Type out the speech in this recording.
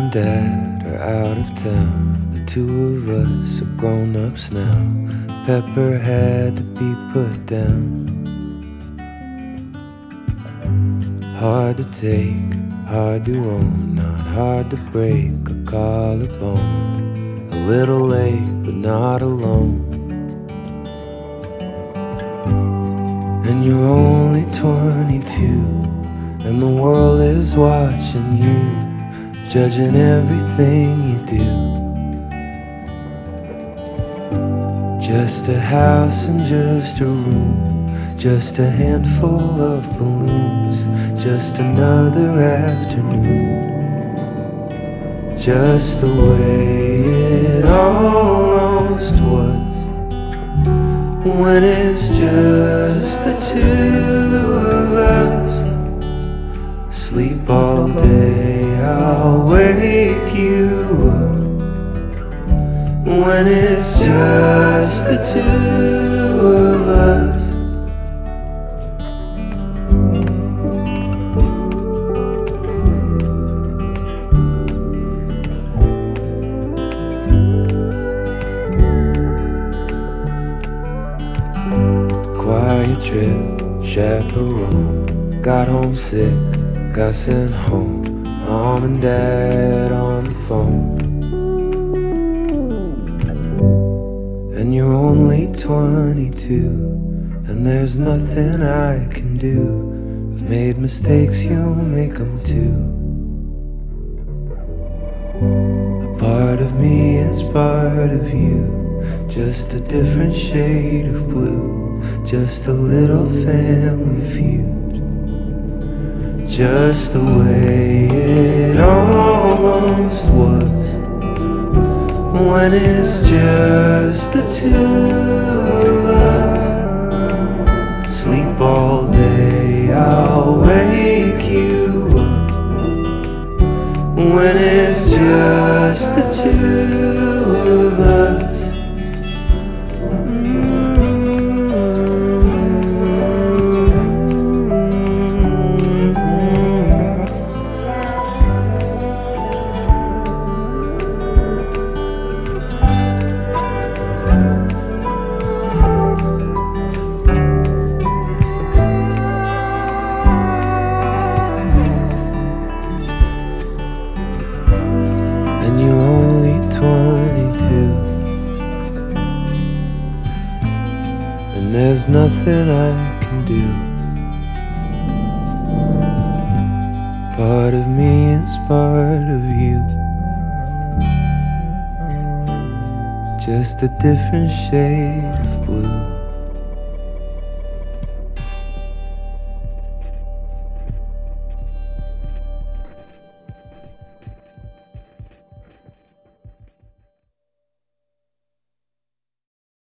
and Dad are out of town. The two of us are grown-ups now. Pepper had to be put down. Hard to take, hard to own, not hard to break a collarbone. A little late, but not alone. And you're only 22, and the world is watching you, judging everything you do. Just a house and just a room, just a handful of balloons, just another afternoon. Just the way it almost was, when it's just the two of us. Sleep all day, I'll wake you up, when it's just the two of us. Quiet trip, chaperone, got homesick, got sent home. Mom and Dad on the phone. And you're only 22, and there's nothing I can do. I've made mistakes, you'll make them too. A part of me is part of you, just a different shade of blue, just a little family feud. Just the way it almost was, when it's just the two of us. Sleep all day, I'll wake you up, when it's just the two of us. And you're only 22, and there's nothing I can do. Part of me is part of you, just a different shade of blue.